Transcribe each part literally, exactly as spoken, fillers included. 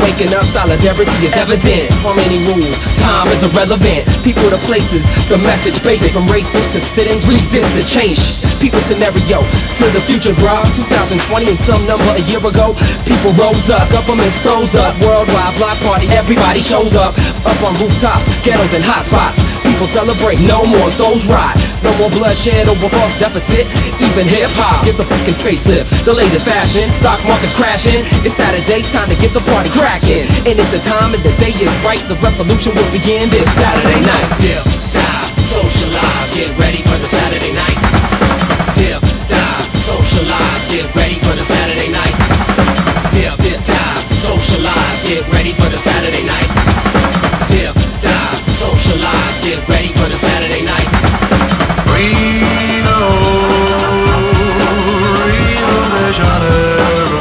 waking up, solidarity is evident. Harmony rules, time is irrelevant. People to places, the message basic. From race to sit-ins, resist the change. People scenario to the future, bro. twenty twenty and some number a year ago. People rose up, governments froze up. Worldwide block party, everybody shows up. Up on rooftops, ghettos and hot spots. People celebrate, no more souls rot. No more bloodshed over false deficit. Even hip-hop gets a fucking facelift. The latest fashion, stock market's crashing. It's Saturday, time to get the party cracking. And if the time and the day is right, the revolution will begin this Saturday night. Dip, dive, socialize, get ready for the Saturday night. Dip, dive, socialize, get ready for the Saturday night. Dip, dip, dive, socialize, get ready for the Saturday night. Dip, dive, socialize, get ready for the Saturday night. Reno, Rio de Janeiro.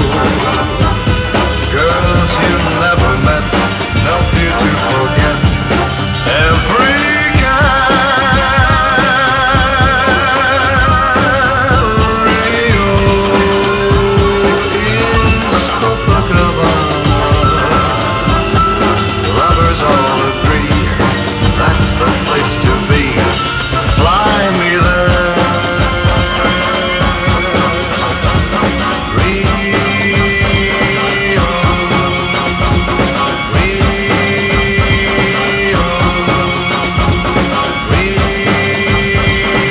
Girls you never met, help you to forget every kind. Rio is Copacabana. Lovers all agree that's the place to be. Fly me there. Rio,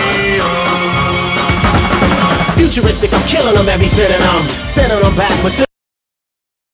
Rio, Rio. Futuristic, I'm killing them every spinning them. Sending them back with